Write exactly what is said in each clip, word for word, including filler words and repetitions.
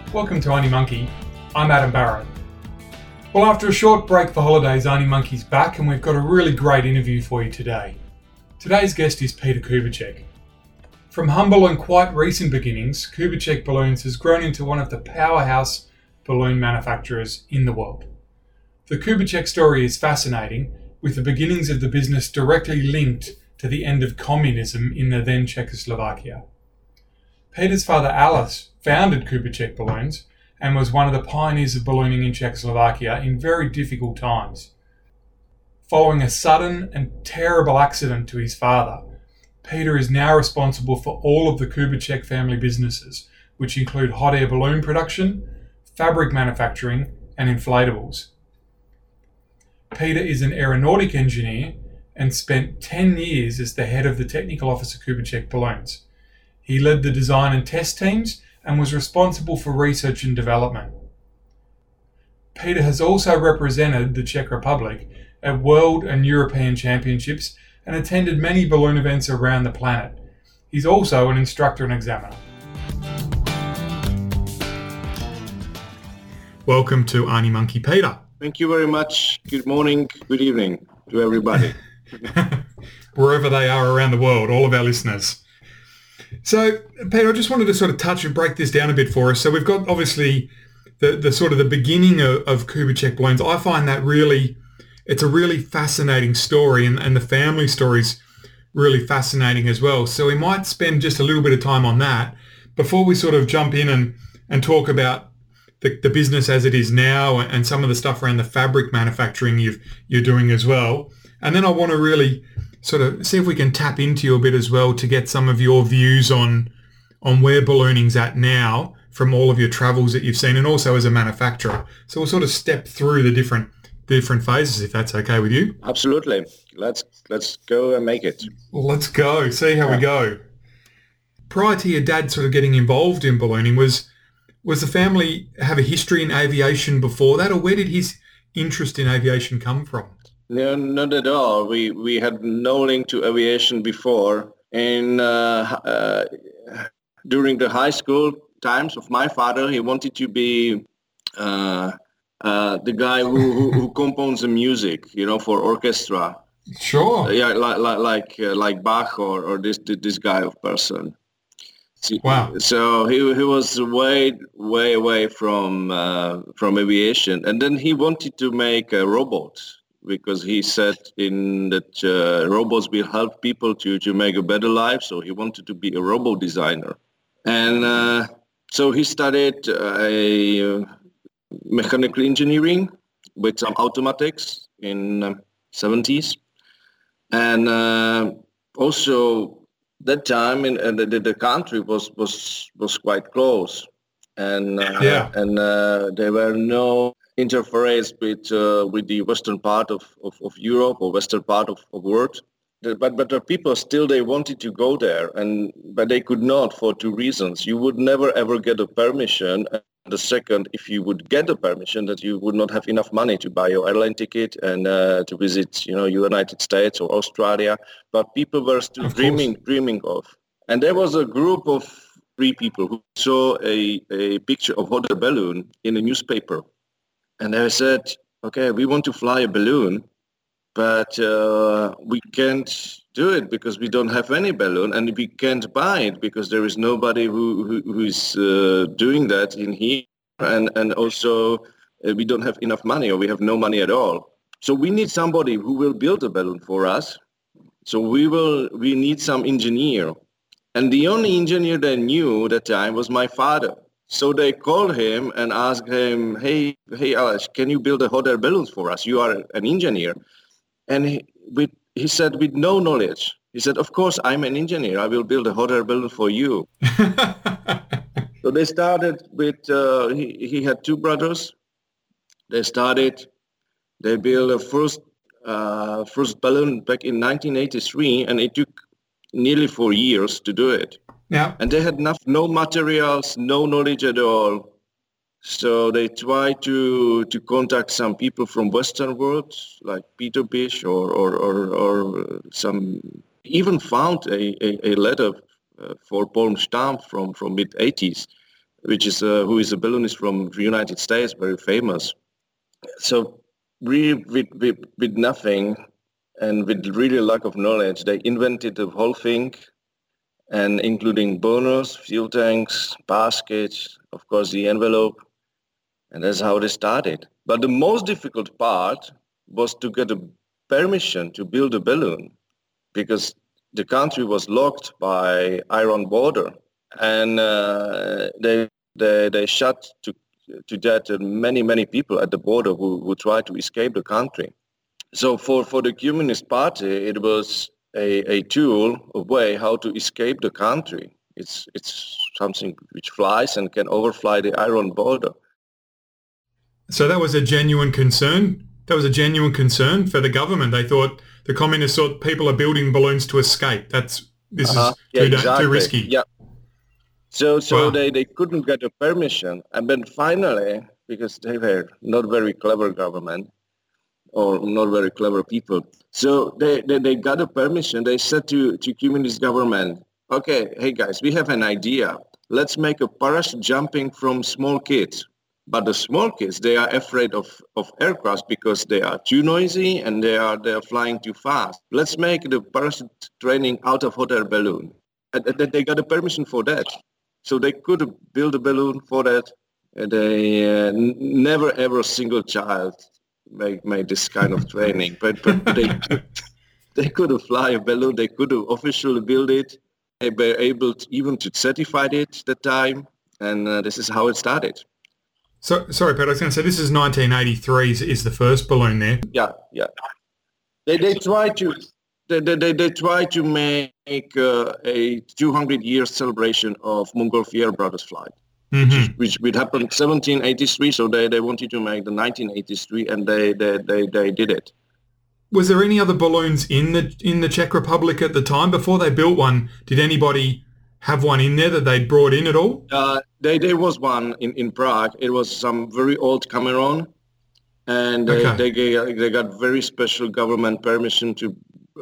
Welcome to Arnie Monkey. I'm Adam Barrett. Well, after a short break for holidays, Arnie Monkey's back and we've got a really great interview for you today. Today's guest is Peter Kubicek. From humble and quite recent beginnings, Kubicek Balloons has grown into one of the powerhouse balloon manufacturers in the world. The Kubicek story is fascinating, with the beginnings of the business directly linked to the end of communism in the then Czechoslovakia. Peter's father Alice founded Kubicek Balloons and was one of the pioneers of ballooning in Czechoslovakia in very difficult times. Following a sudden and terrible accident to his father, Peter is now responsible for all of the Kubicek family businesses, which include hot air balloon production, fabric manufacturing, and inflatables. Peter is an aeronautic engineer and spent ten years as the head of the technical office of Kubicek Balloons. He led the design and test teams and was responsible for research and development. Peter has also represented the Czech Republic at World and European Championships and attended many balloon events around the planet. He's also an instructor and examiner. Welcome to Arnie Monkey Peter. Thank you very much. Good morning, good evening to everybody. Wherever they are around the world, all of our listeners. So, Peter, I just wanted to sort of touch and break this down a bit for us. So we've got obviously the, the sort of the beginning of, of Kubicek Balloons. I find that really, it's a really fascinating story, and, and the family story's really fascinating as well. So we might spend just a little bit of time on that before we sort of jump in and, and talk about the, the business as it is now and some of the stuff around the fabric manufacturing you've, you're doing as well. And then I want to really sort of see if we can tap into you a bit as well to get some of your views on on where ballooning's at now from all of your travels that you've seen, and also as a manufacturer. So we'll sort of step through the different the different phases, if that's okay with you. Absolutely. Let's let's go and make it. Well, let's go. See how yeah. we go. Prior to your dad sort of getting involved in ballooning, was was the family have a history in aviation before that, or where did his interest in aviation come from? No, not at all. We we had no link to aviation before. And uh, uh, during the high school times of my father, he wanted to be uh, uh, the guy who, who, who composed the music, you know, for orchestra. Sure. Uh, yeah, like like like, uh, like Bach or, or this this guy of person. Wow. So he he was way way away from uh, from aviation, and then he wanted to make a robot, because he said in that uh, robots will help people to, to make a better life. So he wanted to be a robot designer. And uh, so he studied uh, a uh, mechanical engineering with some automatics in the seventies. And uh, also that time in, in the, the country was, was, was quite close. And, uh, yeah. and uh, there were no interference with uh, with the western part of, of, of Europe or western part of the world, but but the people still, they wanted to go there, and but they could not for two reasons. You would never ever get a permission, and the second, if you would get a permission, that you would not have enough money to buy your airline ticket and uh, to visit, you know, United States or Australia. But people were still of dreaming course. dreaming of, and there was a group of three people who saw a, a picture of hot air balloon in a newspaper. And they said, okay, we want to fly a balloon, but uh, we can't do it because we don't have any balloon, and we can't buy it because there is nobody who, who who is uh, doing that in here. And, and also uh, we don't have enough money, or we have no money at all. So we need somebody who will build a balloon for us. So we will we need some engineer. And the only engineer they knew at that time was my father. So they called him and asked him, hey, hey, Alex, can you build a hot air balloons for us? You are an engineer. And he, with, he said, with no knowledge, he said, of course, I'm an engineer. I will build a hot air balloon for you. So they started with, uh, he, he had two brothers. They started, they built a first, uh, first balloon back in nineteen eighty-three, and it took nearly four years to do it. Yeah. And they had enough, no materials, no knowledge at all. So they tried to to contact some people from Western world, like Peter Bish, or or, or, or some, even found a, a, a letter uh, for Paul Stam from, from mid eighties. which is uh, who is a balloonist from the United States, very famous. So really with, with, with nothing and with really lack of knowledge, they invented the whole thing, and including burners, fuel tanks, baskets, of course the envelope, and that's how they started. But the most difficult part was to get a permission to build a balloon, because the country was locked by iron border, and uh, they, they they shut to to that many many people at the border who, who tried to escape the country. So for, for the Communist Party, it was a, a tool, a way how to escape the country. It's it's something which flies and can overfly the iron border. So that was a genuine concern. That was a genuine concern for the government. They thought the communists thought people are building balloons to escape. That's this Uh-huh. is Yeah, too, exactly. too risky. Yeah. So so Wow. they, they couldn't get a permission, and then finally, because they were not very clever government or not very clever people, so they, they, they got a permission. They said to, to communist government, okay, hey guys, we have an idea. Let's make a parachute jumping from small kids. But the small kids, they are afraid of, of aircraft because they are too noisy and they are they are flying too fast. Let's make the parachute training out of hot air balloon. And th- they got a permission for that. So they could build a balloon for that. And they uh, n- never ever a single child made, made this kind of training. But, but they, they could fly a balloon. They could officially build it. They were able to, even to certify it at the time. And uh, this is how it started. So sorry, Pat. I was going to say this is nineteen eighty-three. Is, is the first balloon there? Yeah, yeah. They they try to they they they, they try to make uh, a two hundred year celebration of Montgolfier brothers flight, Mm-hmm. which which happened seventeen eighty-three. So they, they wanted to make the nineteen eighty-three, and they they, they, they did it. Was there any other balloons in the in the Czech Republic at the time before they built one? Did anybody have one in there that they brought in at all? Uh, they, there was one in, in Prague. It was some very old Cameron, and they, Okay. they, get- they got very special government permission to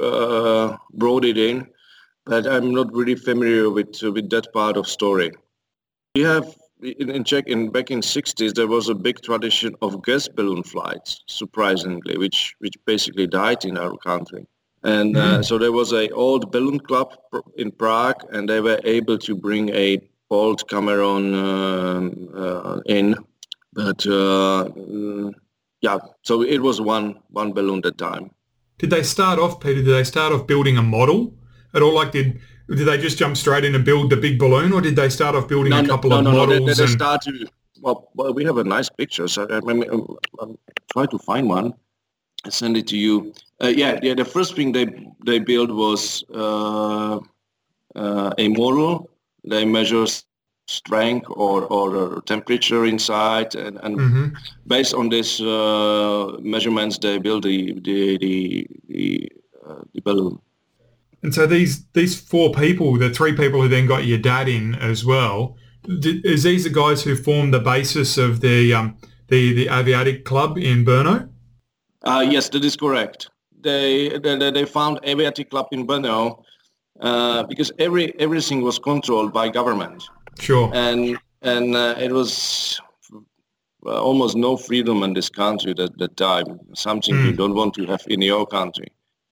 uh, brought it in. But I'm not really familiar with uh, with that part of story. We have in, in Czech in back in sixties there was a big tradition of gas balloon flights, surprisingly, which which basically died in our country. And uh, so there was a old balloon club pr- in Prague, and they were able to bring a old Cameron um, uh, in. But uh, mm, yeah, so it was one one balloon at a time. Did they start off, Peter? Did they start off building a model at all? Like, did did they just jump straight in and build the big balloon, or did they start off building No, a no, couple no, of no, no. They, models? they and start to well, well, we have a nice picture. So I, I mean, um, I'll try to find one. I send it to you. Uh, yeah, yeah. The first thing they they built was uh, uh, a model. They measure s- strength or or temperature inside, and, and Mhm. based on this uh, measurements, they build the the the the, uh, the balloon. And so these these four people, the three people who then got your dad in as well, did, is these the guys who formed the basis of the um, the the Aviatic Club in Brno? Uh, yes, that is correct. They they, they found Aviatic Club in Brno uh, because every everything was controlled by government, Sure. and and uh, it was uh, almost no freedom in this country at that time. Something you don't want to have in your country.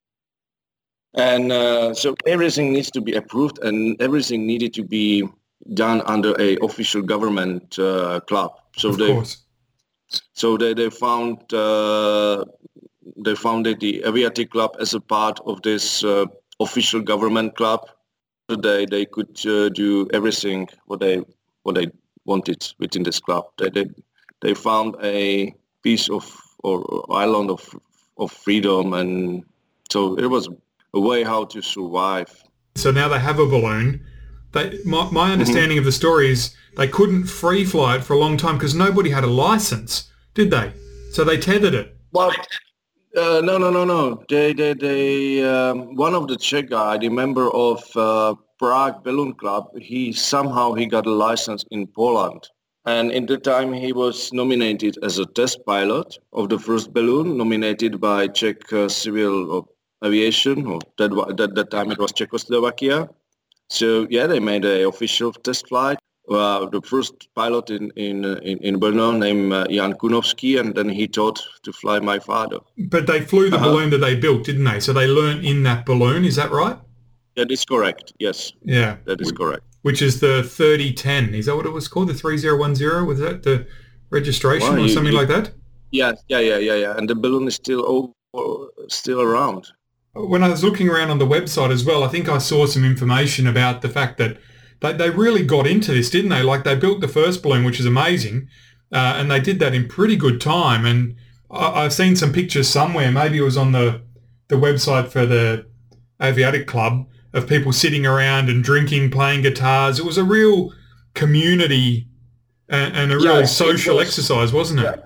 And uh, so everything needs to be approved, and everything needed to be done under a official government uh, club. So Of they course. so they they found uh, they founded the Aviatic Club as a part of this uh, official government club. They they could uh, do everything what they what they wanted within this club. They they, they found a piece of or island of of freedom, and so it was a way how to survive. So now they have a balloon. They, my, my understanding of the story is they couldn't free fly it for a long time because nobody had a license, did they? So they tethered it. Well, uh, no, no, no, no. They, they, they. Um, one of the Czech guy, the member of uh, Prague Balloon Club, he somehow he got a license in Poland, and in the time he was nominated as a test pilot of the first balloon, nominated by Czech uh, Civil Aviation, or that, that that time it was Czechoslovakia. So yeah, they made an official test flight, uh, the first pilot in in uh, in, in Brno named uh, Jan Kunovsky, and then he taught to fly my father. But they flew the Uh-huh. balloon that they built, didn't they? So they learnt in that balloon. Is that right? That is correct. Yes. Yeah. That is correct. Which is the thirty ten. Is that what it was called? The three zero one zero? Was that the registration Well, or you, something you, like that? Yeah, yeah, yeah, yeah, yeah. And the balloon is still over, still around. When I was looking around on the website as well, I think I saw some information about the fact that they, they really got into this, didn't they? Like they built the first balloon, which is amazing, uh, and they did that in pretty good time. And I, I've seen some pictures somewhere, maybe it was on the, the website for the Aviatic Club, of people sitting around and drinking, playing guitars. It was a real community and, and a Yeah, real it social was. exercise, wasn't it?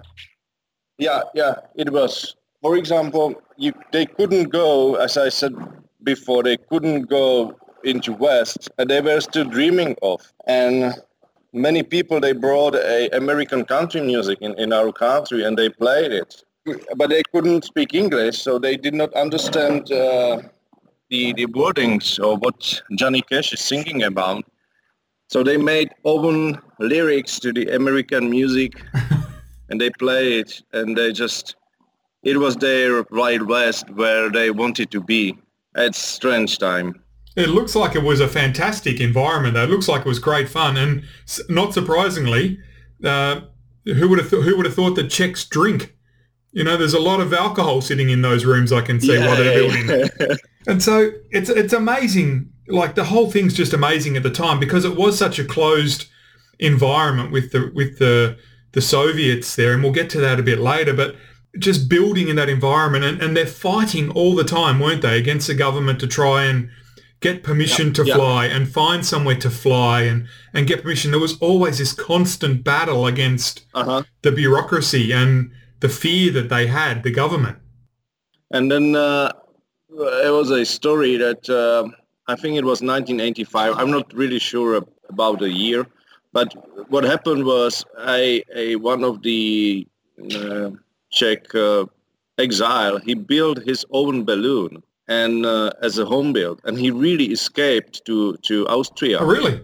Yeah, yeah, yeah, it was. For example, you, they couldn't go, as I said before, they couldn't go into West, and they were still dreaming of. And many people, they brought a American country music in, in our country, and they played it. But they couldn't speak English, so they did not understand uh, the, the wordings or what Johnny Cash is singing about. So they made own lyrics to the American music, and they play it, and they just, it was their Wild West where they wanted to be. It's strange time. It looks like it was a fantastic environment, though. It looks like it was great fun, and not surprisingly, uh, who would have th- who would have thought that Czechs drink? You know, there's a lot of alcohol sitting in those rooms, I can see, Yeah, while they're yeah, building. yeah. And so it's it's amazing. Like the whole thing's just amazing at the time because it was such a closed environment with the with the the Soviets there, and we'll get to that a bit later. But just building in that environment, and, and they're fighting all the time, weren't they, against the government to try and get permission Yep, to yep. fly and find somewhere to fly and, and get permission. There was always this constant battle against Uh-huh. the bureaucracy and the fear that they had, the government. And then uh, it was a story that uh, I think it was nineteen eighty-five. I'm not really sure about the year, but what happened was a, a one of the uh, Czech uh, exile, he built his own balloon and uh, as a home build, and he really escaped to, to Austria. Oh, really?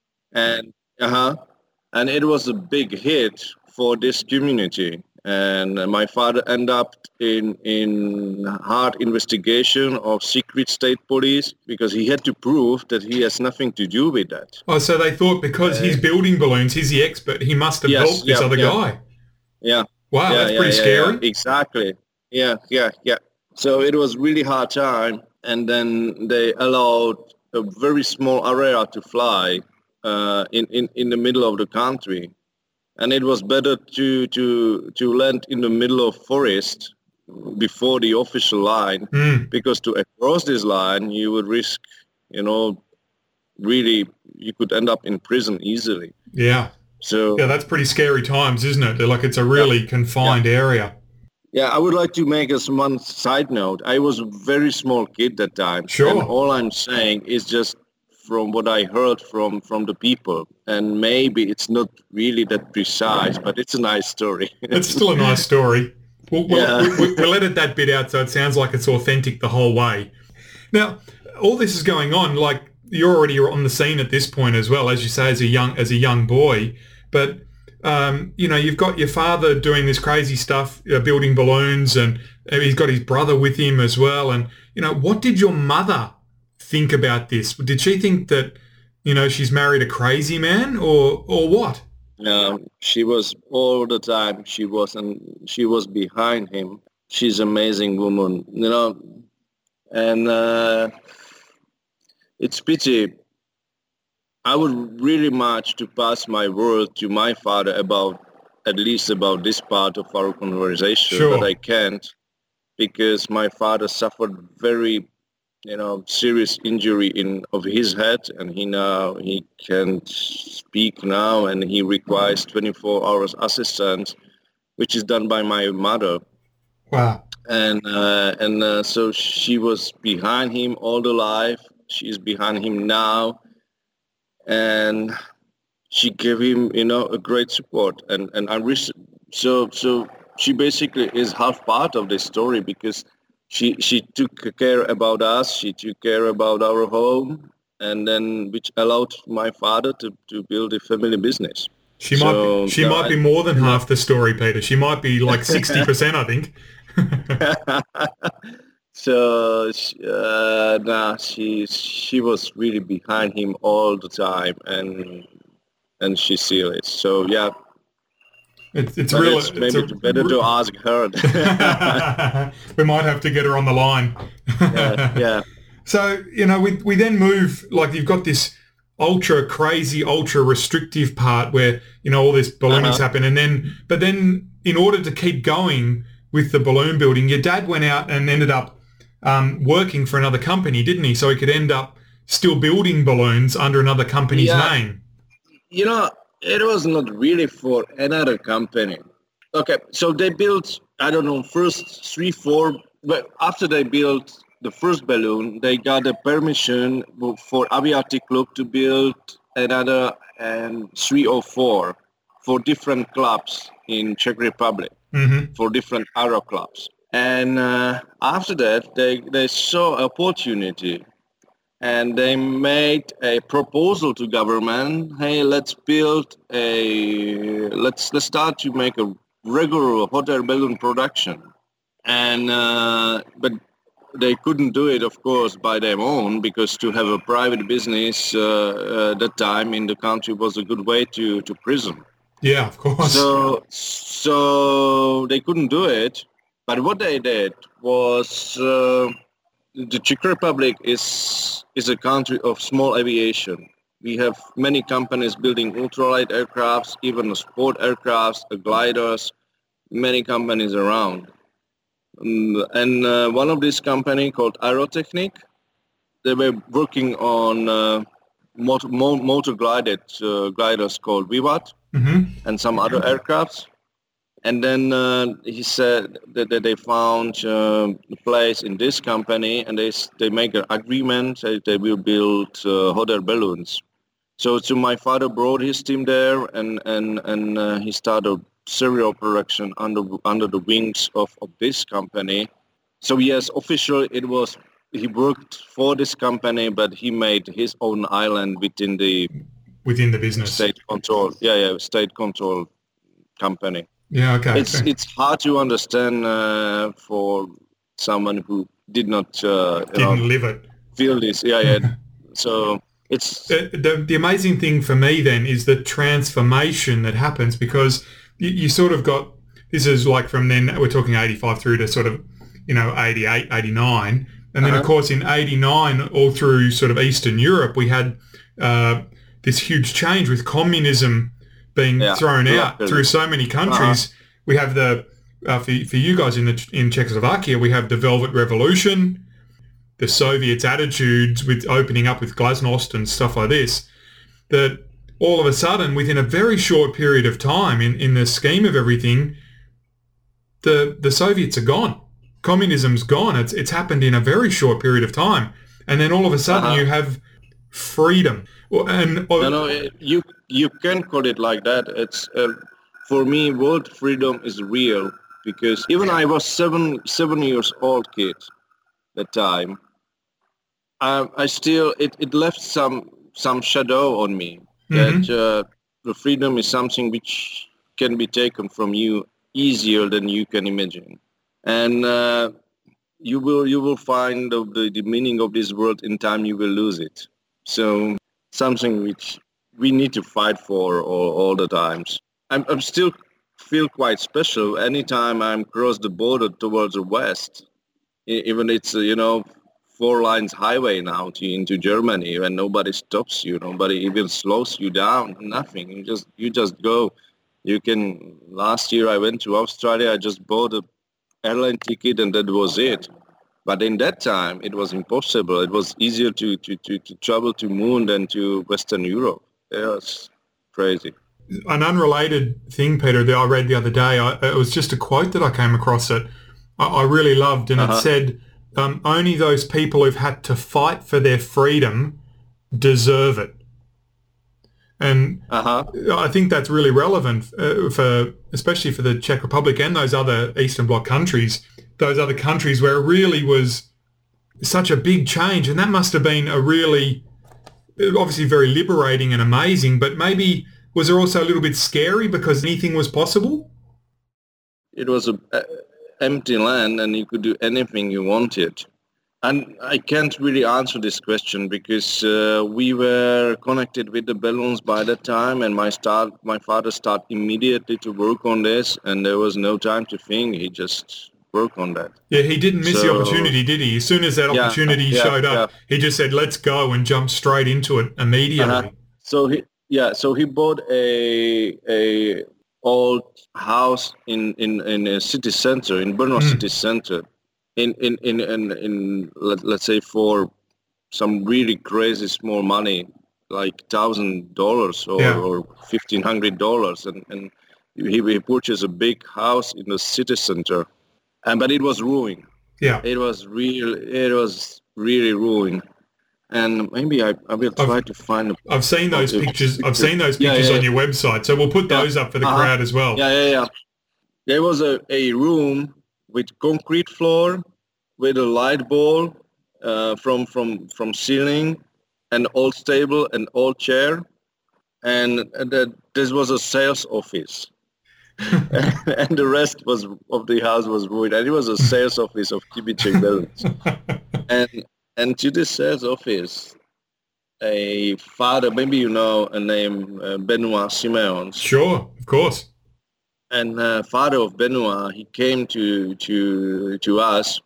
And uh-huh, and it was a big hit for this community. And uh, my father ended up in in hard investigation of secret state police because he had to prove that he has nothing to do with that. Oh, so they thought because he's building balloons, he's the expert, he must have Yes, helped this yeah, other yeah. guy. Yeah. Wow, yeah, that's yeah, pretty yeah, scary. yeah, exactly. Yeah, yeah, yeah. So it was really hard time, and then they allowed a very small area to fly uh, in, in in the middle of the country. And it was better to, to, to land in the middle of forest before the official line, Mm, because to cross this line, you would risk, you know, really, you could end up in prison easily. yeah. So, Yeah, that's pretty scary times, isn't it? They're like it's a really confined area. yeah, I would like to make us one side note. I was a very small kid that time. Sure. And all I'm saying is just from what I heard from, from the people. And maybe it's not really that precise, but it's a nice story. It's still a nice story. We'll, we'll, Yeah. we, we'll edit that bit out so it sounds like it's authentic the whole way. Now, all this is going on, like you're already on the scene at this point as well, as you say, as a young as a young boy. But um, you know, you've got your father doing this crazy stuff, uh, building balloons, and he's got his brother with him as well. And you know, what did your mother think about this? Did she think that, you know, she's married a crazy man, or or what? Um, she was all the time. She was and she was behind him. She's an amazing woman, you know. And uh, it's pity. I would really much to pass my word to my father about at least about this part of our conversation, Sure. but I can't because my father suffered very, you know, serious injury in of his head, and he now he can't speak now, and he requires twenty-four hours assistance, which is done by my mother. Wow. And uh, and uh, so she was behind him all the life. She's behind him now, and she gave him, you know, a great support. And and I wish so so she basically is half part of this story because she she took care about us. She took care about our home. and then which allowed my father to, to build a family business. She might be, So she no, might I- be more than half the story, Peter. She might be like sixty percent, I think. so sh- uh, nah, she she was really behind him all the time, and and she still is. So yeah, It's it's but real. it's It's maybe a. to- better to ask her. We might have to get her on the line. yeah, yeah. So, you know, we we then move, like you've got this ultra crazy, ultra restrictive part where, you know, all this ballooning's Uh-huh. happen. And then, but then in order to keep going with the balloon building, your dad went out and ended up um, working for another company, didn't he? So he could end up still building balloons under another company's Yeah. name. You know, it was not really for another company. Okay, so they built, I don't know, first three, four, but after they built the first balloon, they got a permission for Aviatic Club to build another and three or four for different clubs in Czech Republic, Mm-hmm. for different aero clubs. And uh, after that, they, they saw opportunity and they made a proposal to government. Hey, let's build a let's let's start to make a regular hot air balloon production. And uh, but they couldn't do it, of course, by their own, because to have a private business uh, uh, that time in the country was a good way to to prison. Yeah, of course. So so they couldn't do it. But what they did was. Uh, the Czech Republic is is a country of small aviation. We have many companies building ultralight aircrafts, even sport aircrafts, uh, gliders, many companies around. Um, and uh, one of these companies called Aerotechnic, they were working on uh, motor, mo- motor glided uh, gliders called Vivat Mm-hmm. and some other aircrafts. And then uh, he said that, that they found uh, a place in this company, and they s- they make an agreement that they will build uh, hot air balloons. So, so my father brought his team there, and and and uh, he started serial production under under the wings of, of this company. So yes, officially it was he worked for this company, but he made his own island within the Within the business. state control. Yeah, yeah, state control company. Yeah, okay. It's it's hard to understand uh, for someone who did not uh, you Didn't know, live it. feel this. Yeah, yeah. So it's The, the, the amazing thing for me then is the transformation that happens, because you, you sort of got, this is like from then, we're talking eighty-five through to sort of, you know, eighty-eight, eighty-nine. And then, Uh-huh. of course, in eighty-nine, all through sort of Eastern Europe, we had uh, this huge change with communism being Yeah, thrown out luckily. through so many countries. We have the, uh, for, for you guys in the in Czechoslovakia, we have the Velvet Revolution, the Soviets' attitudes with opening up with Glasnost and stuff like this, that all of a sudden, within a very short period of time, in, in the scheme of everything, the the Soviets are gone. Communism's gone. It's it's happened in a very short period of time, and then all of a sudden Uh-huh. you have freedom. Well, and no, no. it- You you can call it like that. It's uh, for me, world freedom is real because even I was seven seven years old kid that time. Um, I still it, it left some some shadow on me that uh, the freedom is something which can be taken from you easier than you can imagine, and uh, you will you will find the, the, the meaning of this world in time. You will lose it. So something which we need to fight for all, all the times. I'm, I'm still feel quite special anytime I'm cross the border towards the west. E- Even it's uh, you know four lines highway now to, into Germany, and nobody stops you, nobody even slows you down, nothing. You just you just go. You can. Last year I went to Australia. I just bought a airline ticket, and that was it. But in that time, it was impossible. It was easier to, to, to, to travel to Moon than to Western Europe. It was crazy. An unrelated thing, Peter, that I read the other day, I, it was just a quote that I came across that I, I really loved, and Uh-huh. it said, um, only those people who've had to fight for their freedom deserve it. And Uh-huh. I think that's really relevant uh, for, especially for the Czech Republic and those other Eastern Bloc countries, those other countries where it really was such a big change. And that must have been a really obviously very liberating and amazing, but maybe was there also a little bit scary because anything was possible? It was a, a empty land and you could do anything you wanted. And I can't really answer this question because uh, we were connected with the balloons by that time, and my start, my father started immediately to work on this, and there was no time to think. He just worked on that. Yeah, he didn't miss So, the opportunity, did he? As soon as that yeah, opportunity yeah, showed up, yeah. he just said, "Let's go," and jumped straight into it immediately. Uh-huh. So he, yeah, so he bought a a old house in in in a city center in Brno Mm. city center. In in in in, in let, let's say for some really crazy small money, like thousand dollars or Yeah. or fifteen hundred dollars, and and he, he purchased a big house in the city center, and but it was ruined. Yeah. It was real. It was really ruined, and maybe I, I will try I've- to find. A, I've seen those a pictures. I've picture. seen those Yeah, pictures yeah, on your website, so we'll put yeah. those up for the Uh-huh. crowd as well. Yeah, yeah, yeah. There was a, a room with concrete floor, with a light bulb uh, from from from ceiling, an old table, an old chair, and that this was a sales office, and the rest was of the house was ruined, and it was a sales office of Kibicek Balloons, and and to this sales office, a father, maybe you know a name, uh, Benoit Simeons. Sure, of course. And uh, father of Benoit, he came to to to us.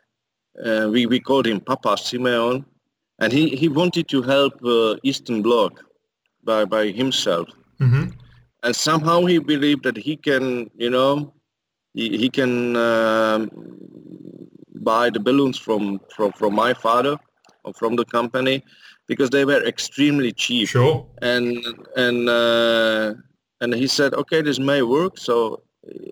Uh, we we called him Papa Simeon, and he, he wanted to help uh, Eastern Bloc by by himself. Mm-hmm. And somehow he believed that he can, you know, he, he can um, buy the balloons from, from from my father or from the company because they were extremely cheap. Sure. And and uh, and he said, okay, this may work, so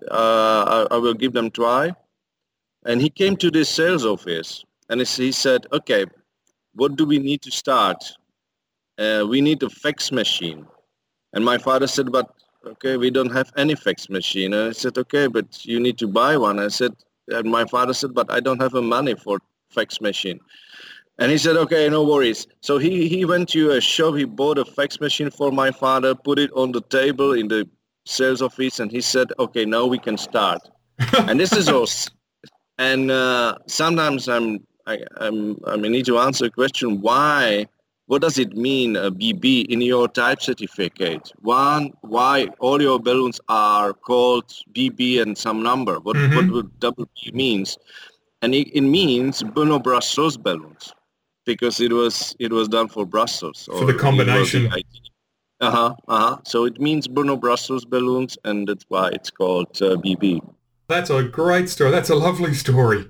uh, I, I will give them a try. And he came to this sales office and he said, okay, what do we need to start? Uh, we need a fax machine. And my father said, but okay, we don't have any fax machine. And I said, okay, but you need to buy one. I said, and my father said, but I don't have the money for fax machine. And he said, okay, no worries. So he, he went to a shop, he bought a fax machine for my father, put it on the table in the sales office, and he said, okay, now we can start. And this is also, and uh, sometimes I'm, I, I'm, I need to answer a question, why, what does it mean, a B B, in your type certificate? One, why all your balloons are called B B and some number? What, Mm-hmm. what would double B means? And it, it means Brno Brussels balloons, because it was it was done for Brussels. For the combination. Uh huh. Uh huh. So it means Brno Brussels balloons, and that's why it's called uh, B B. That's a great story. That's a lovely story.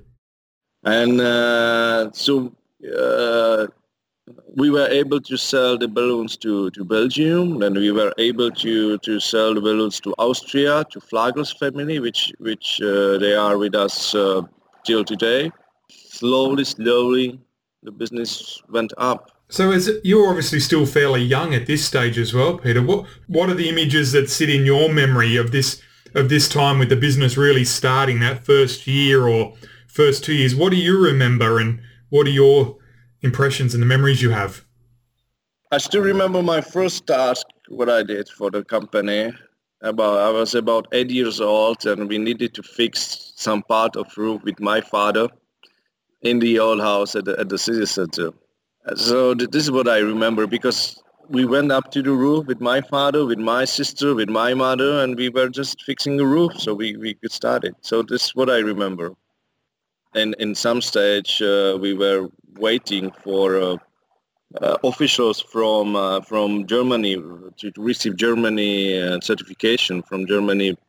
And uh, so uh, we were able to sell the balloons to, to Belgium, and we were able to, to sell the balloons to Austria, to Flagels family, which which uh, they are with us uh, till today. Slowly, slowly, the business went up. So as you're obviously still fairly young at this stage as well, Peter. What what are the images that sit in your memory of this of this time with the business really starting, that first year or first two years? What do you remember, and what are your impressions and the memories you have? I still remember my first task, what I did for the company. About I was about eight years old, and we needed to fix some part of roof with my father in the old house at the, at the city center. So th- this is what I remember, because we went up to the roof with my father, with my sister, with my mother, and we were just fixing the roof so we, we could start it. So this is what I remember. And in some stage, uh, we were waiting for uh, uh, officials from uh, from Germany to, to receive Germany uh, certification from Germany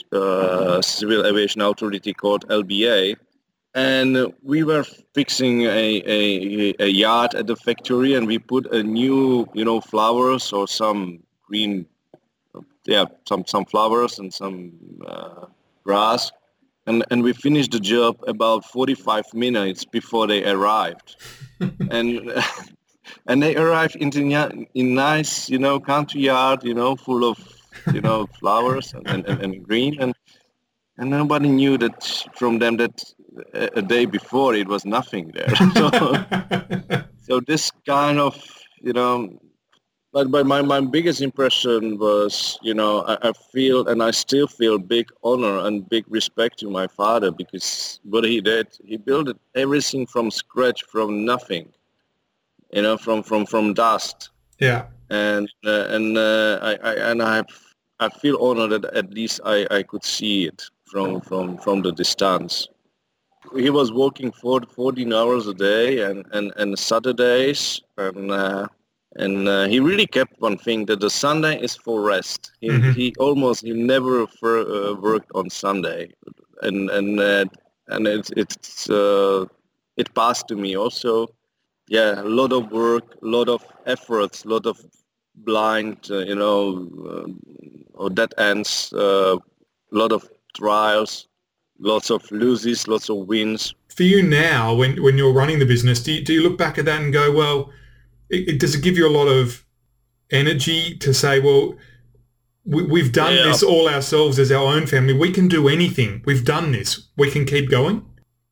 uh, Civil Aviation Authority called L B A. And we were fixing a, a, a yard at the factory, and we put a new, you know, flowers or some green, yeah, some, some flowers and some uh, grass. And, and we finished the job about forty-five minutes before they arrived. and and they arrived in the in nice, you know, country yard, you know, full of, you know, flowers and, and, and green. And, and nobody knew that from them that a day before it was nothing there. so, so this kind of you know, but, but my, my biggest impression was, you know, I, I feel and I still feel big honor and big respect to my father, because what he did, he built everything from scratch, from nothing, you know, from, from, from dust. Yeah. And uh, and uh, I, I and I I feel honored that at least I, I could see it from, from, from the distance. He was working for fourteen hours a day and, and, and Saturdays and. Uh, And uh, he really kept one thing, that the Sunday is for rest. He, Mm-hmm. he almost he never for, uh, worked on Sunday, and and uh, and it's it's uh, it passed to me also. Yeah, a lot of work, a lot of efforts, a lot of blind, uh, you know, uh, or dead ends, a uh, lot of trials, lots of loses, lots of wins. For you now, when when you're running the business, do you, do you look back at that and go, well, It, it, does it give you a lot of energy to say, well, we, we've done Yeah. this all ourselves as our own family. We can do anything. We've done this. We can keep going?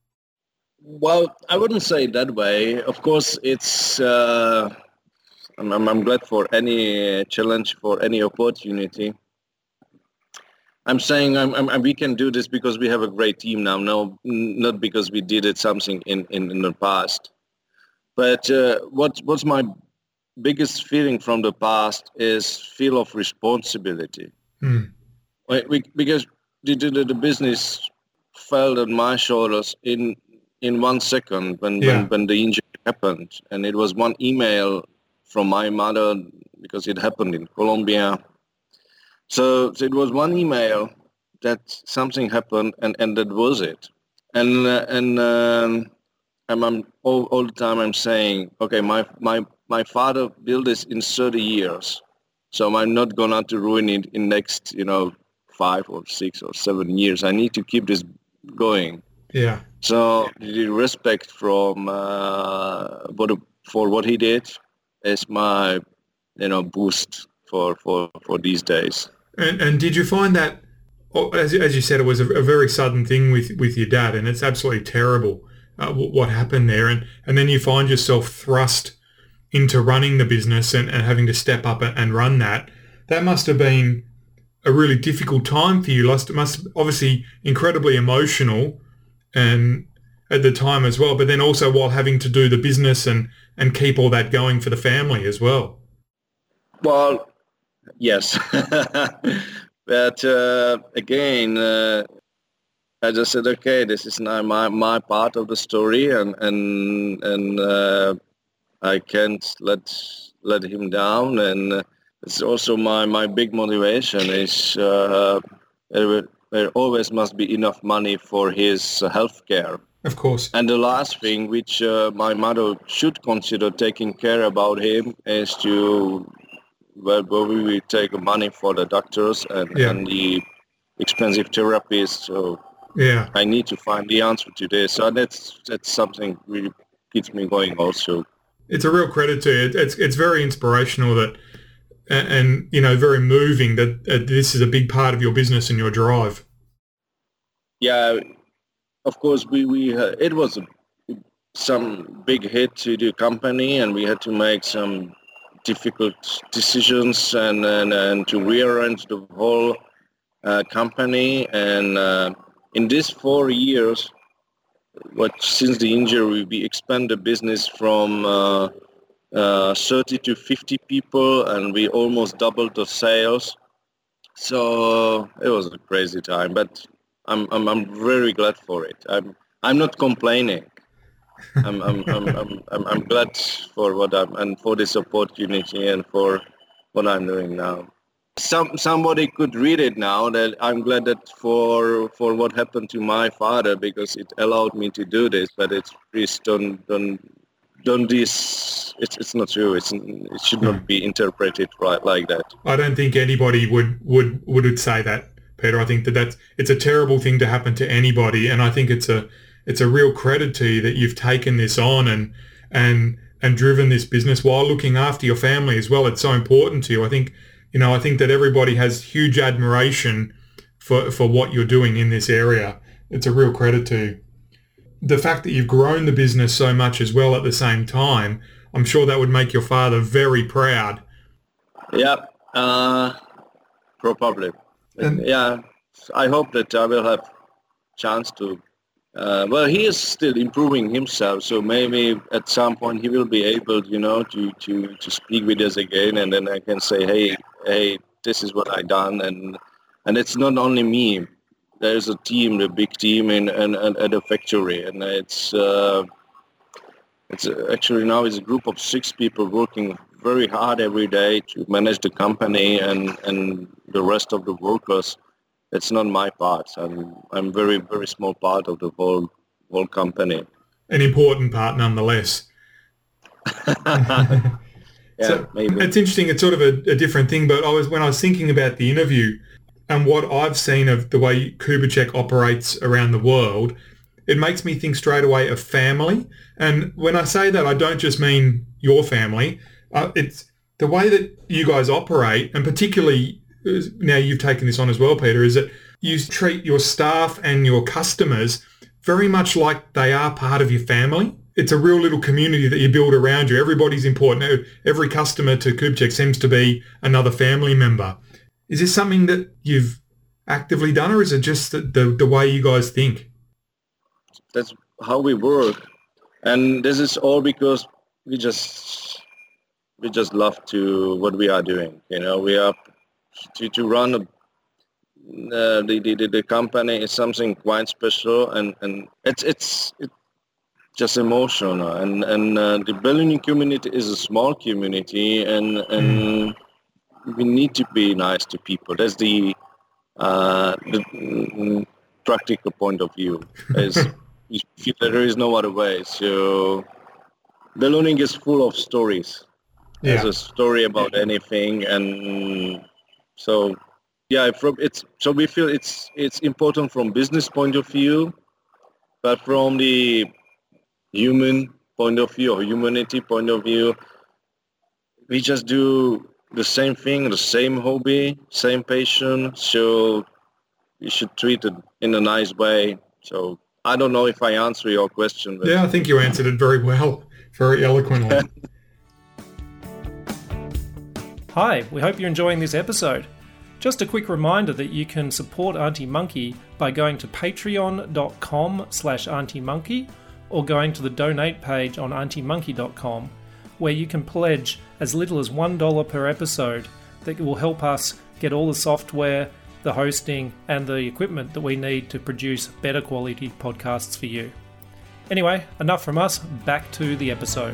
Well, I wouldn't say it that way. Of course, it's. Uh, I'm, I'm, I'm glad for any challenge, for any opportunity. I'm saying I'm, I'm, we can do this because we have a great team now. No, not because we did it something in, in, in the past. But uh, what what's my biggest feeling from the past is feel of responsibility. Mm. We, because the, the, the business fell on my shoulders in in one second when, Yeah. when, when the injury happened. And it was one email from my mother, because it happened in Colombia. So, so it was one email that something happened, and, and that was it. And uh, and um, I'm, I'm all, all the time I'm saying, okay, my my my father built this in thirty years, so I'm not gonna to ruin it in next, you know, five or six or seven years. I need to keep this going. Yeah. So the respect from uh, what for what he did is my, you know, boost for for, for these days. And, and did you find that, as, as you said, it was a, a very sudden thing with, with your dad, and it's absolutely terrible uh, what happened there, and, and then you find yourself thrust into running the business and, and having to step up and run that. That must have been a really difficult time for you. It must obviously incredibly emotional and at the time as well, but then also while having to do the business and, and keep all that going for the family as well. Well, yes. But uh, again, uh, I just said, okay, this is now my, my part of the story, and and and uh, I can't let let him down. And uh, it's also my, my big motivation is uh, there, there always must be enough money for his uh, health care. Of course. And the last thing which uh, my mother should consider taking care about him is to where, where we will take money for the doctors and, Yeah. and the expensive therapies. So Yeah. I need to find the answer to this. So that's that's something really keeps me going also. It's a real credit to you. It's it's very inspirational that, and, and you know, very moving that uh, this is a big part of your business and your drive. Yeah, of course, we, we uh, it was a, some big hit to the company, and we had to make some difficult decisions and, and, and to rearrange the whole uh, company. And uh, in these four years, what since the injury, we expanded the business from uh, uh, thirty to fifty people, and we almost doubled the sales. So it was a crazy time, but I'm I'm I'm very glad for it. I'm I'm not complaining. I'm I'm I'm I'm I'm, I'm glad for what I'm and for this opportunity and for what I'm doing now. Some somebody could read it now that I'm glad that for for what happened to my father, because it allowed me to do this. But it's please don't don't don't this. It's it's not true. It's it should not be interpreted right like that. I don't think anybody would would would say that, Peter. I think that that's it's a terrible thing to happen to anybody, and I think it's a it's a real credit to you that you've taken this on and and and driven this business while looking after your family as well. It's so important to you. I think you know I think that everybody has huge admiration for for what you're doing in this area. It's a real credit to you. The fact that you've grown the business so much as well at the same time, I'm sure that would make your father very proud. Yeah, uh, probably. And yeah, I hope that I will have chance to. Uh, well, he is still improving himself, so maybe at some point he will be able, you know, to, to, to speak with us again, and then I can say, hey, hey, this is what I done, and and it's not only me. There's a team, a big team in, in, in at the factory, and it's uh, it's actually now it's a group of six people working very hard every day to manage the company and, and the rest of the workers. It's not my part. I'm I'm very very small part of the whole whole company. an important part nonetheless. yeah, So maybe. it's interesting. It's sort of a, a different thing, but I was when I was thinking about the interview and what I've seen of the way Kubitschek operates around the world, it makes me think straight away of family. And when I say that, I don't just mean your family. Uh, it's the way that you guys operate, and particularly now you've taken this on as well, Peter, is that you treat your staff and your customers very much like they are part of your family. It's a real little community that you build around you. Everybody's important. Every customer to Kubitschek seems to be another family member. Is this something that you've actively done, or is it just the, the, the way you guys think? That's how we work. And this is all because we just we just love to what we are doing. You know, we are to, to run a, uh, the, the the company is something quite special, and, and it's it's it's just emotional. And and uh, the ballooning community is a small community, and and we need to be nice to people. That's the uh, the mm, practical point of view. Is you feel that there is no other way. So ballooning is full of stories. Yeah. There's a story about anything, and so yeah, from it's so we feel it's it's important from business point of view, but from the human point of view or humanity point of view, we just do the same thing, the same hobby, same passion. So you should treat it in a nice way. So I don't know if I answer your question. But Yeah, I think you answered it very well, very eloquently. Hi, we hope you're enjoying this episode. Just a quick reminder that you can support Auntie Monkey by going to patreon.com slash Auntie Monkey or going to the donate page on auntie monkey dot com, where you can pledge as little as one dollar per episode that will help us get all the software, the hosting, and the equipment that we need to produce better quality podcasts for you. Anyway, enough from us, back to the episode.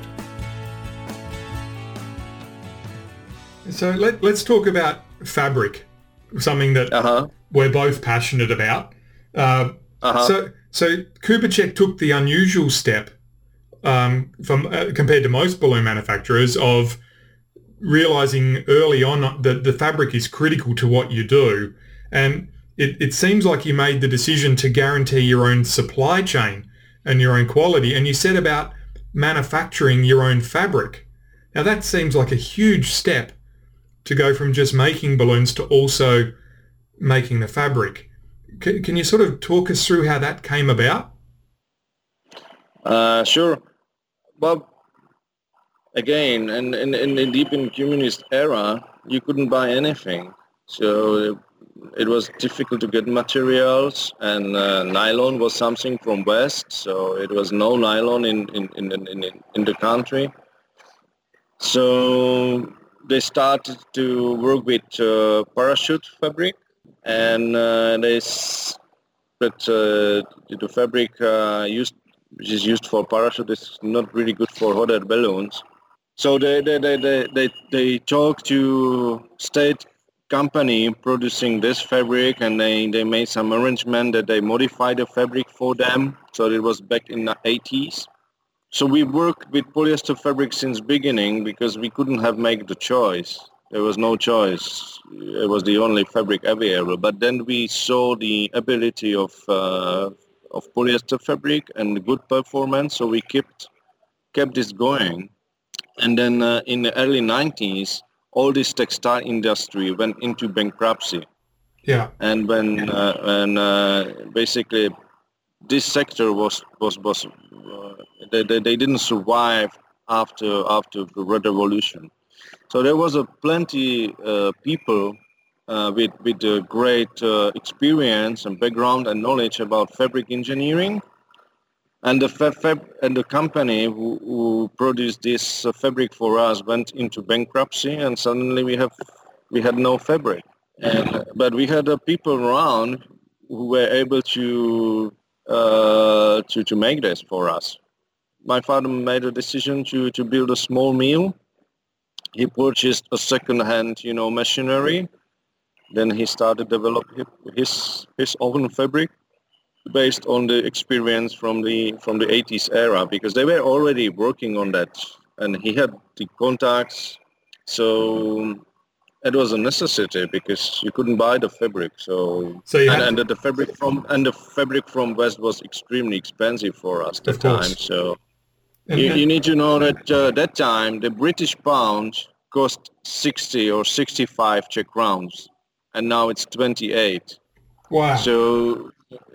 So let, let's talk about fabric, something that uh-huh. we're both passionate about. Uh, Uh-huh. So so Kubitschek took the unusual step um, from uh, compared to most balloon manufacturers of realizing early on that the fabric is critical to what you do. And it, it seems like you made the decision to guarantee your own supply chain and your own quality, and you set about manufacturing your own fabric. Now that seems like a huge step to go from just making balloons to also making the fabric. C- can you sort of talk us through how that came about? Uh, sure. Well, again, in, in, in the deep in communist era, you couldn't buy anything. So it was difficult to get materials, and uh, nylon was something from West, so it was no nylon in, in, in, in, in the country. So they started to work with uh, parachute fabric, and uh, they s- but uh, the fabric uh, used which is used for parachute is not really good for hot air balloons. So they they, they, they, they they talked to state company producing this fabric, and they, they made some arrangement that they modified the fabric for them. So it was back in the eighties. So we worked with polyester fabric since beginning because we couldn't have made the choice. There was no choice. It was the only fabric available. But then we saw the ability of uh, of polyester fabric and the good performance, so we kept kept this going. And then uh, in the early nineties, all this textile industry went into bankruptcy. Yeah. And when uh, when uh, basically this sector was was was uh, they, they they didn't survive after after the Red Revolution. So there was a plenty uh, people uh, with with a great uh, experience and background and knowledge about fabric engineering. And the fab, fab and the company who, who produced this uh, fabric for us went into bankruptcy, and suddenly we have we had no fabric. And but we had uh, people around who were able to uh, to to make this for us. My father made a decision to, to build a small mill. He purchased a second-hand, you know, machinery. Then he started developing his his own fabric, based on the experience from the from the eighties era, because they were already working on that, and he had the contacts, so it was a necessity because you couldn't buy the fabric. So, so you and, had and the fabric from and the fabric from West was extremely expensive for us at Of the course. time. So and, you, and- you need to know that uh, that time the British pound cost sixty or sixty-five Czech crowns, and now it's twenty-eight. wow. So,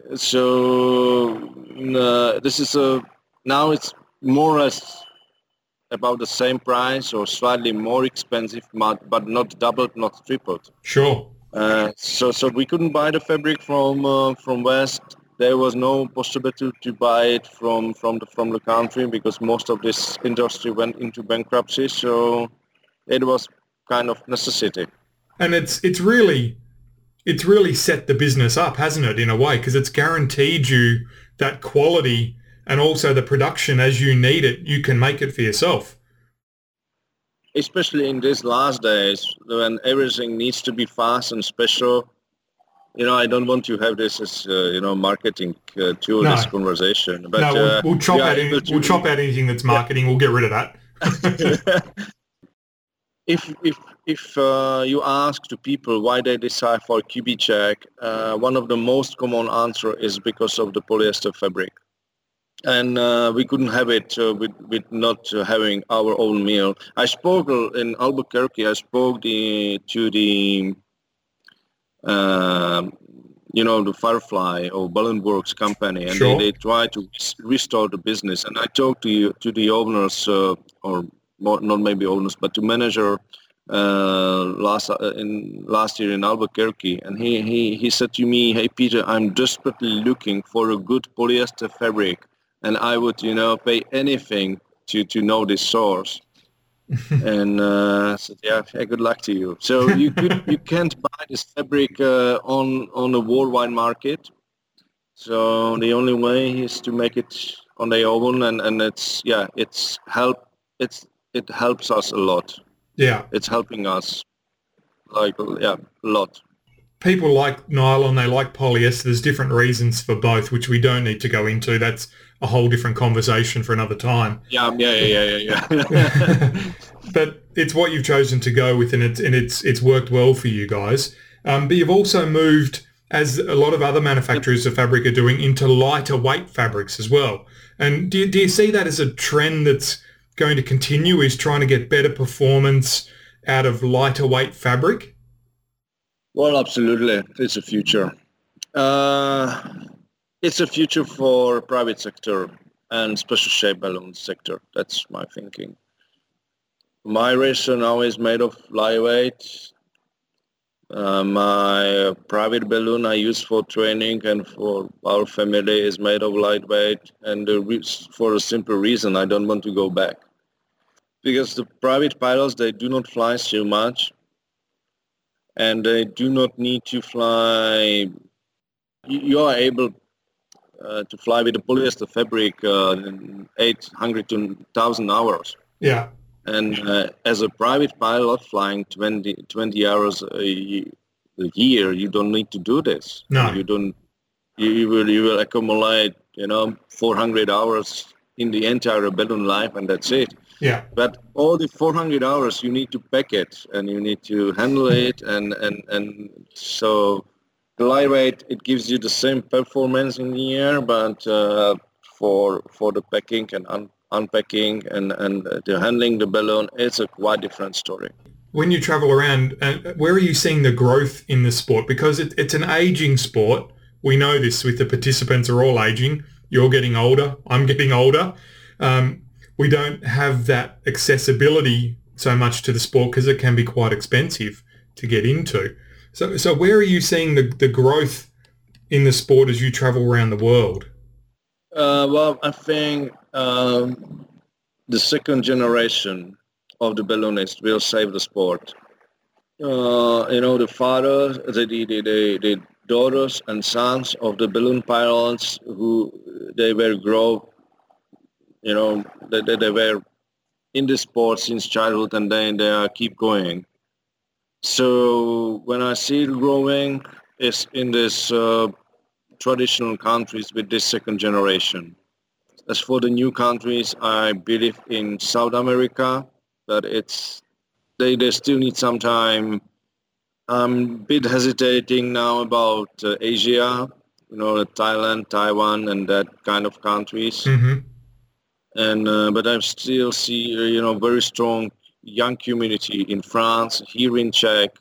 so uh, this is a now it's more or less about the same price or slightly more expensive, but but not doubled, not tripled. Sure. Uh, so, so we couldn't buy the fabric from uh, from West. There was no possibility to buy it from from the from the country because most of this industry went into bankruptcy. So, it was kind of necessity. And it's it's really it's really set the business up, hasn't it, in a way, because it's guaranteed you that quality and also the production as you need it, you can make it for yourself. Especially in these last days when everything needs to be fast and special. You know, I don't want to have this as, uh, you know, marketing uh, to No. this conversation. But no, we'll, uh, we'll chop we are out any, able to- we'll chop out anything that's marketing. We'll get rid of that. if if if uh, you ask to people why they decide for Kubiček, uh, one of the most common answer is because of the polyester fabric, and uh, we couldn't have it uh, with with not uh, having our own mill. I spoke uh, in Albuquerque. I spoke the, to the um you know the Firefly or Balloon Works company, and Sure. they, they try to s- restore the business. And I talked to you, to the owners uh, or more, not maybe owners, but to manager uh, last uh, in last year in Albuquerque, and he, he, he said to me, "Hey Peter, I'm desperately looking for a good polyester fabric, and I would you know pay anything to, to know this source." And uh, I said, "Yeah, yeah, good luck to you." So you could you can't buy this fabric uh, on on the worldwide market. So the only way is to make it on their own, and, and it's yeah, it's help it's it helps us a lot. Yeah. It's helping us like yeah a lot. People like nylon, they like polyester. There's different reasons for both, which we don't need to go into. That's a whole different conversation for another time. Yeah, yeah, yeah, yeah, yeah. yeah. But it's what you've chosen to go with, and it's and it's it's worked well for you guys. Um, but you've also moved, as a lot of other manufacturers of fabric are doing, into lighter weight fabrics as well. And do you, do you see that as a trend that's going to continue? Is trying to get better performance out of lighter weight fabric? Well, absolutely, it's a future. Uh, it's a future for private sector and special shape balloon sector. That's my thinking. My racer now is made of lightweight. Uh, my private balloon I use for training and for our family is made of lightweight, and the re- for a simple reason, I don't want to go back. Because the private pilots, they do not fly so much, and they do not need to fly. You, you are able uh, to fly with the polyester fabric uh, in eight hundred to one thousand hours. Yeah. And uh, as a private pilot flying twenty, twenty hours a, ye- a year, you don't need to do this. No. You don't. You, you will you will accumulate, you know, four hundred hours in the entire balloon life, and that's it. Yeah. But all the four hundred hours, you need to pack it, and you need to handle it, and and and so the lightweight, it gives you the same performance in the air, but uh, for for the packing and un- unpacking and and the handling the balloon, it's a quite different story. When you travel around, uh, where are you seeing the growth in the sport? Because it, it's an aging sport. We know this with the participants are all aging. You're getting older. I'm getting older. Um, we don't have that accessibility so much to the sport because it can be quite expensive to get into. So, so where are you seeing the, the growth in the sport as you travel around the world? Uh, well, I think um, the second generation of the balloonists will save the sport. Uh, you know, the fathers, the, the, the, the daughters and sons of the balloon pilots who they were grow, you know, they, they, they were in the sport since childhood and then they uh, keep going. So when I see it growing, it's in this uh, traditional countries with this second generation. As for the new countries, I believe in South America that it's they, they still need some time. I'm a bit hesitating now about uh, Asia, you know, Thailand, Taiwan, and that kind of countries. Mm-hmm. And uh, but I still see uh, you know very strong young community in France, here in Czech.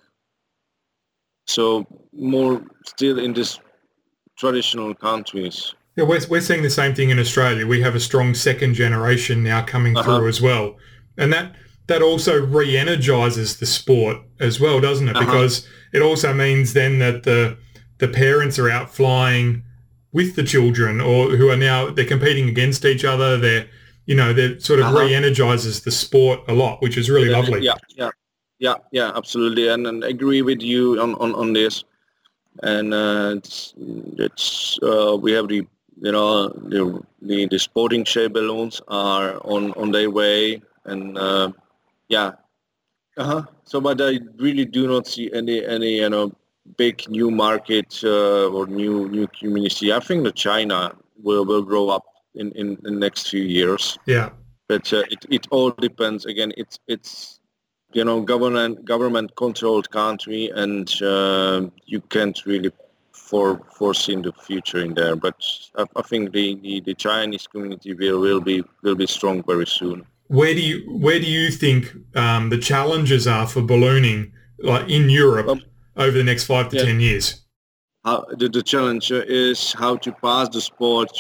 So more still in this traditional countries. Yeah, we're, we're seeing the same thing in Australia. We have a strong second generation now coming Uh-huh. through as well. And that, that also re-energizes the sport as well, doesn't it? Uh-huh. Because it also means then that the the parents are out flying with the children or who are now, they're competing against each other. They're, you know, they're sort of Uh-huh. re-energizes the sport a lot, which is really Yeah, lovely. Yeah, yeah, yeah, yeah, absolutely. And, and I agree with you on, on, on this. And uh, it's, it's uh, we have the you know the the, the sporting shaped balloons are on, on their way, and uh, yeah, uh-huh. So, but I really do not see any any you know big new market uh, or new new community. I think that China will, will grow up in, in, in the next few years, Yeah. but uh, it it all depends. Again, it's it's. you know, government government controlled country, and uh, you can't really for foresee the future in there. But I, I think the, the, the Chinese community will, will be will be strong very soon. Where do you where do you think um, the challenges are for ballooning, like in Europe, Um, over the next five to yeah. ten years? How, the, the challenge is how to pass the sport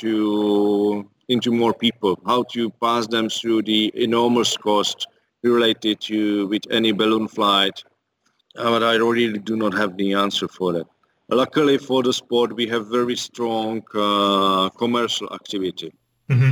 to into more people, how to pass them through the enormous cost related to with any balloon flight, uh, but I really do not have the answer for that. Luckily for the sport, we have very strong uh, commercial activity. Mm-hmm.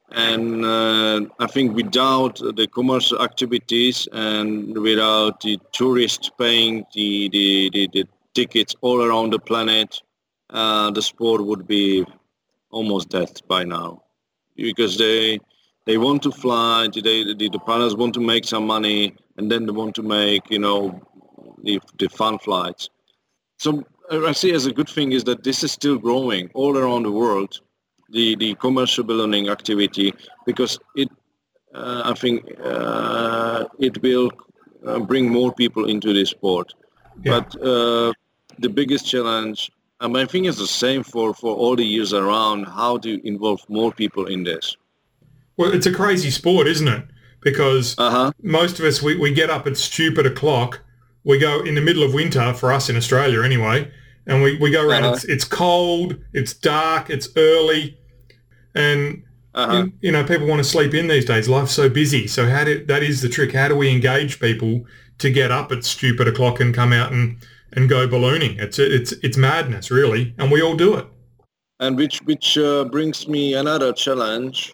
And uh, I think without the commercial activities and without the tourists paying the, the, the, the tickets all around the planet, uh, the sport would be almost dead by now. Because they they want to fly, they, the, the pilots want to make some money, and then they want to make, you know, the, the fun flights. So I see as a good thing is that this is still growing all around the world, the, the commercial ballooning activity, because it, uh, I think uh, it will uh, bring more people into this sport. Yeah. But uh, the biggest challenge, I mean, I think it's the same for, for all the years around, how to involve more people in this. Well, it's a crazy sport, isn't it? Because Uh-huh. most of us, we, we get up at stupid o'clock. We go in the middle of winter, for us in Australia anyway, and we, we go around. Uh-huh. It's, it's cold, it's dark, it's early, and Uh-huh. you, you know, people want to sleep in these days. Life's so busy. So how do, that is the trick. How do we engage people to get up at stupid o'clock and come out and, and go ballooning? It's it's it's madness, really, and we all do it. And which which uh, brings me another challenge.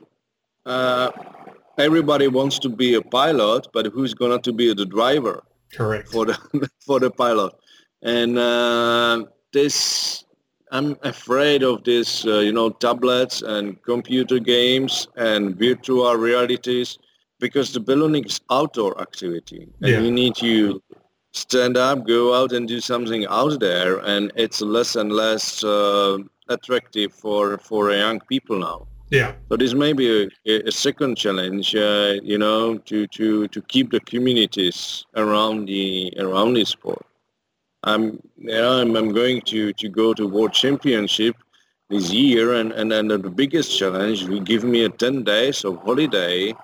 Uh, everybody wants to be a pilot, but who's going to be the driver Correct. for the for the pilot? And uh, this, I'm afraid of this, uh, you know, tablets and computer games and virtual realities, because the ballooning is outdoor activity, and Yeah. you need to stand up, go out and do something out there, and it's less and less uh, attractive for for young people now. Yeah. So this may be a, a second challenge, uh, you know, to, to, to keep the communities around the around the sport. I'm, you know, I'm, I'm going to, to go to World Championship this year, and, and then the biggest challenge will give me a ten days of holiday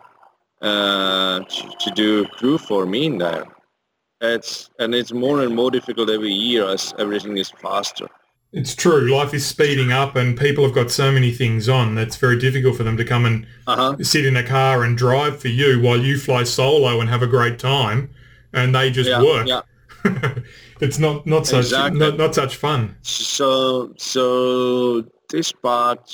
uh, to, to do crew for me in there. It's and it's more and more difficult every year as everything is faster. It's true. Life is speeding up and people have got so many things on that's very difficult for them to come and Uh-huh. sit in a car and drive for you while you fly solo and have a great time and they just Yeah, work. yeah. It's not, not such Exactly. not, not such fun. So, so this part,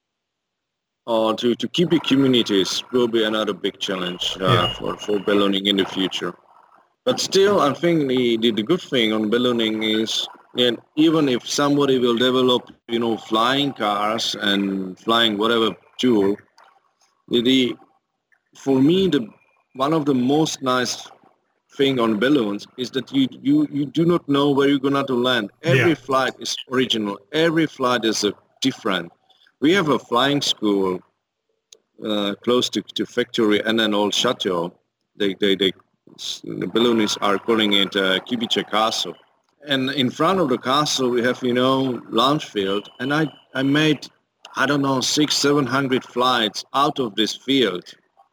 or to, to keep the communities will be another big challenge uh, Yeah. for, for ballooning in the future. But still, I think the, the, the good thing on ballooning is that even if somebody will develop, you know, flying cars and flying whatever tool, the, the for me, the one of the most nice thing on balloons is that you, you, you do not know where you're going to land. Every Yeah. flight is original. Every flight is a different. We have a flying school uh, close to, to factory and an old chateau. They, they, they, the balloonists are calling it uh, Kubice Castle. And in front of the castle we have, you know, launch field. And I, I made, I don't know, six, seven hundred flights out of this field.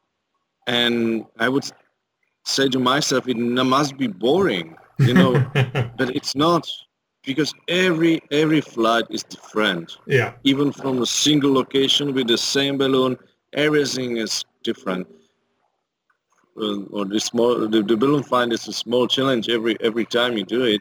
And I would say to myself, it must be boring, you know, but it's not, because every every flight is different. Yeah. Even from a single location with the same balloon, everything is different. Uh, or the small, the, the balloon flight is a small challenge every every time you do it.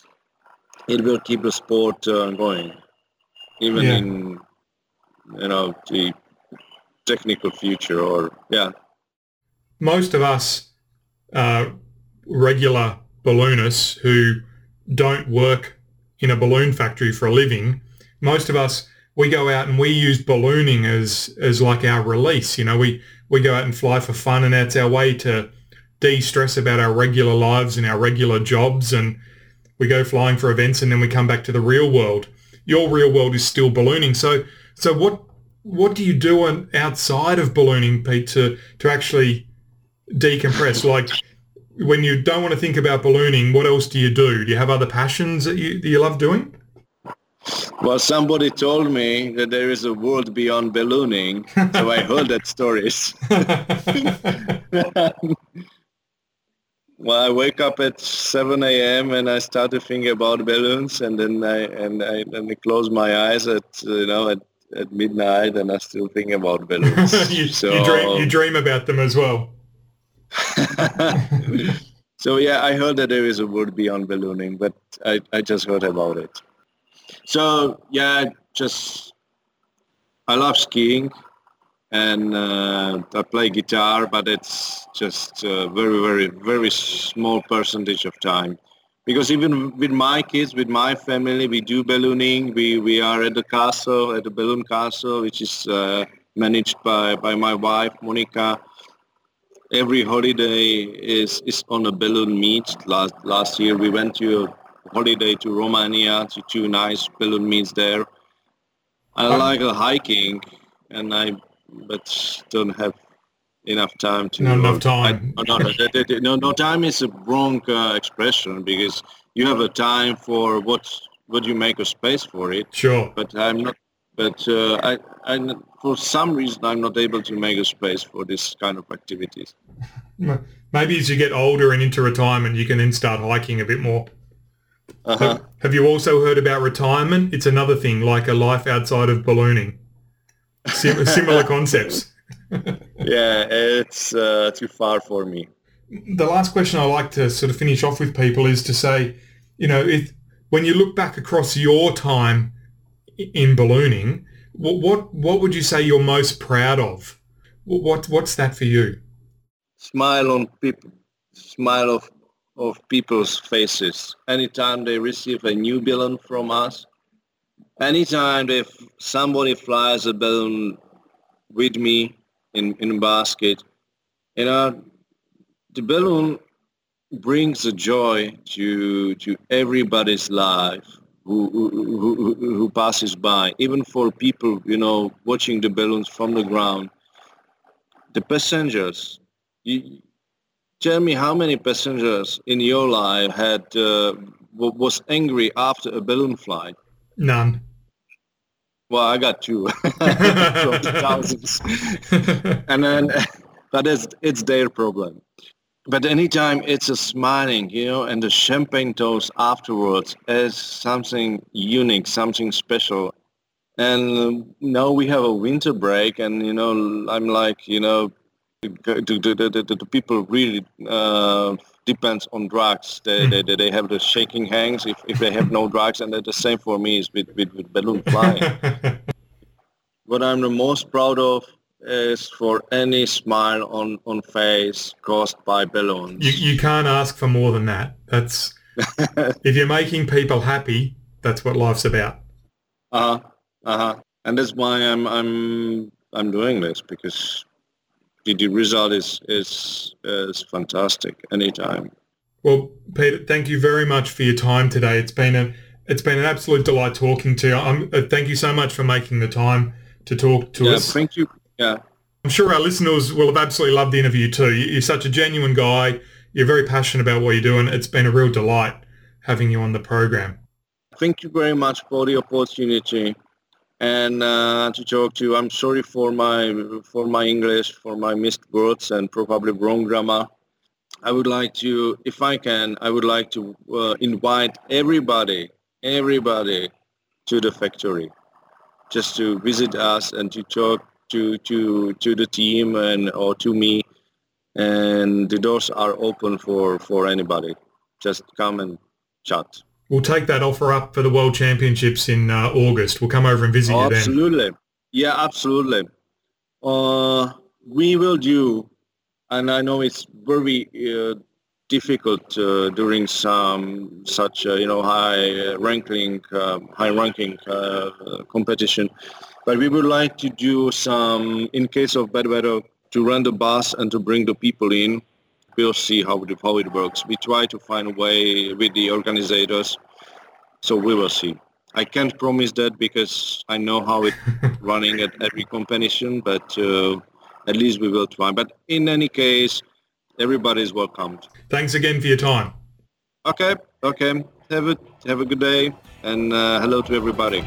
It will keep the sport uh, going, even Yeah. in, you know, the technical future. Or yeah. Most of us uh, regular balloonists who don't work in a balloon factory for a living, most of us, we go out and we use ballooning as as like our release. You know, we, we go out and fly for fun and that's our way to de-stress about our regular lives and our regular jobs, and we go flying for events and then we come back to the real world. Your real world is still ballooning. So so what what do you do on, outside of ballooning, Pete, to, to actually decompress? Like when you don't want to think about ballooning, what else do you do? Do you have other passions that you, that you love doing? Well, somebody told me that there is a world beyond ballooning, so I heard that stories. Well, I wake up at seven a.m. and I start to think about balloons, and then I and I and I close my eyes at you know at, at midnight, and I still think about balloons. you, so, you dream you dream about them as well. So yeah, I heard that there is a world beyond ballooning, but I, I just heard about it. So yeah, just I love skiing, and uh, I play guitar, but it's just a very, very, very small percentage of time. Because even with my kids, with my family, we do ballooning. We we are at the castle, at the balloon castle, which is uh, managed by, by my wife, Monica. Every holiday is, is on a balloon meet. Last last year we went to a holiday to Romania, to two nice balloon meets there. I Um, like uh, hiking, and I but don't have enough time to. Not enough I, time. no, no, that- that- no, no, time is a wrong uh, expression, because you have a time for what what you make a space for it. Sure. But I'm not. But uh, I, I, for some reason, I'm not able to make a space for this kind of activities. Maybe as you get older and into retirement, you can then start hiking a bit more. Uh-huh. Have, have you also heard about retirement? It's another thing, like a life outside of ballooning. Sim- similar concepts. Yeah, it's uh, too far for me. The last question I like to sort of finish off with people is to say, you know, if when you look back across your time in ballooning, what what, what would you say you're most proud of? What what's that for you? Smile on people, smile of of people's faces. Anytime they receive a new balloon from us, anytime they f- somebody flies a balloon with me in in a basket, you know, the balloon brings a joy to to everybody's life who who, who who passes by. Even for people, you know, watching the balloons from the ground. The passengers. You, tell me how many passengers in your life had uh, w- was angry after a balloon flight? None. Well, I got two from the thousands, and then but it's it's their problem. but anytime it's a smiling, you know, and the champagne toast afterwards is something unique, something special. And now we have a winter break, and you know, I'm like, you know, the, the, the, the, the people really uh, depends on drugs. They, mm. they they have the shaking hands if, if they have no drugs, and the same for me is with, with, with balloon flying. What I'm the most proud of is for any smile on, on face caused by balloons. You, you can't ask for more than that. That's if you're making people happy, that's what life's about. Uh-huh. Uh-huh. And that's why I'm I'm I'm doing this, because the, the result is is is fantastic anytime. Well, Peter, thank you very much for your time today. It's been a it's been an absolute delight talking to you. I'm, uh, thank you so much for making the time to talk to yeah, us. Thank you. Yeah. I'm sure our listeners will have absolutely loved the interview too. You're such a genuine guy. You're very passionate about what you're doing. It's been a real delight having you on the program. Thank you very much for the opportunity and uh, to talk to you. I'm sorry for my for my English, for my missed words and probably wrong grammar. I would like to, if I can, I would like to uh, invite everybody, everybody to the factory, just to visit us and to talk to to to the team and or to me. And the doors are open for, for anybody. Just come and chat. We'll take that offer up for the World Championships in uh, August. We'll come over and visit oh, you then. Absolutely. Yeah, absolutely. Uh, we will do, and I know it's very uh, difficult uh, during some such uh, you know high ranking, uh, high ranking uh, competition, but we would like to do some, in case of bad weather, to run the bus and to bring the people in. We'll see how it, how it works. We try to find a way with the organizers, so we will see. I can't promise that because I know how it's running at every competition, but uh, at least we will try. But in any case, everybody is welcomed. Thanks again for your time. Okay, okay. Have a, have a good day, and uh, hello to everybody.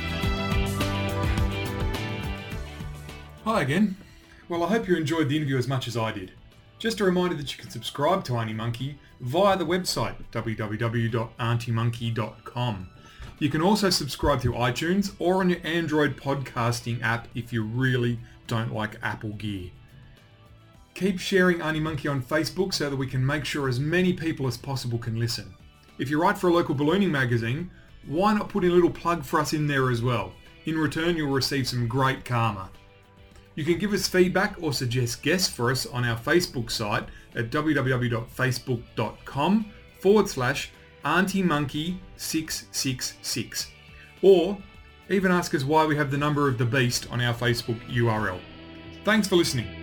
Hi again. Well, I hope you enjoyed the interview as much as I did. Just a reminder that you can subscribe to Auntie Monkey via the website w w w dot auntie monkey dot com. You can also subscribe through iTunes or on your Android podcasting app if you really don't like Apple gear. Keep sharing Auntie Monkey on Facebook so that we can make sure as many people as possible can listen. If you write for a local ballooning magazine, why not put in a little plug for us in there as well? In return, you'll receive some great karma. You can give us feedback or suggest guests for us on our Facebook site at w w w dot facebook dot com forward slash auntie monkey six six six, or even ask us why we have the number of the beast on our Facebook U R L. Thanks for listening.